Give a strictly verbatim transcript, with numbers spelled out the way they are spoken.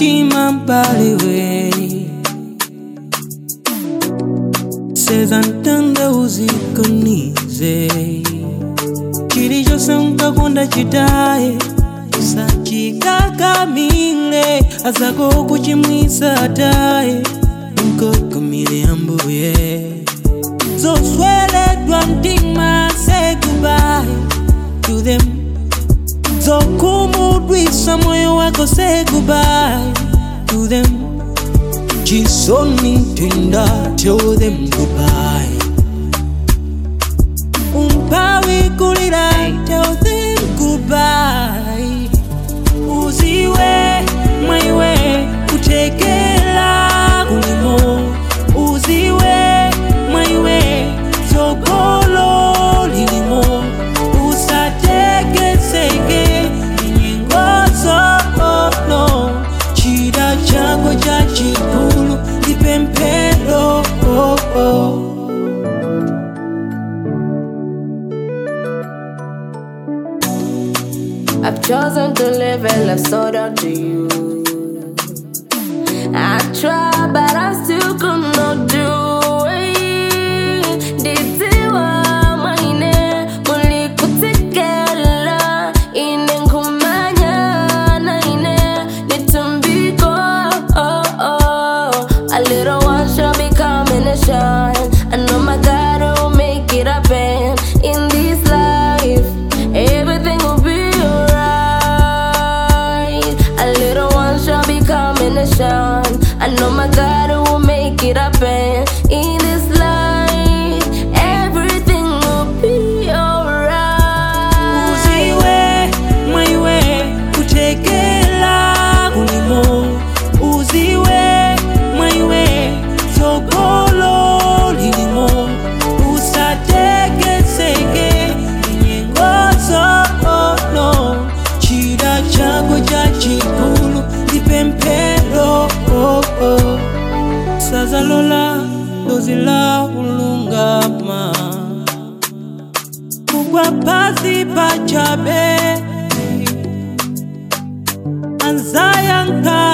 mtima mbaliwe seza ntanga uzikonize chilichonse unkakonda chitaye usachikakamile azako kuchimwisa ataye unkakamile ambuye zosweledwa mtima. Say goodbye to them. Zokumudwisa moyo wako. Say goodbye to them. Chisoni tenda. Tell them goodbye. Umpawi kulira. Tell them goodbye. Uziwe maiwe kutekela kulimo. Uziwe maiwe zogolo lilimo. Usateke seke ninyengozo oh no. Chida chango cha chikulu lipempelo oh oh. I've chosen to live a life sold out to you. I try, but I still could not do it. Ditiwa maine muli kutikela ine nkumanya na ine nitumbiko oh oh. A little one shall become in a shine. I know my God will make it happen in this life. Everything will be shine. I know my God will make it happen in this life. Everything will be alright. Uziwe maiwe kutekela kulimo. Uziwe maiwe zogolo lilimo. Usateke seke ninyengozo oh no. Chida chango cha chikulu lipempelo oh oh. Sazalola dozila ulungama kugwa pasi pachabe anzaya nka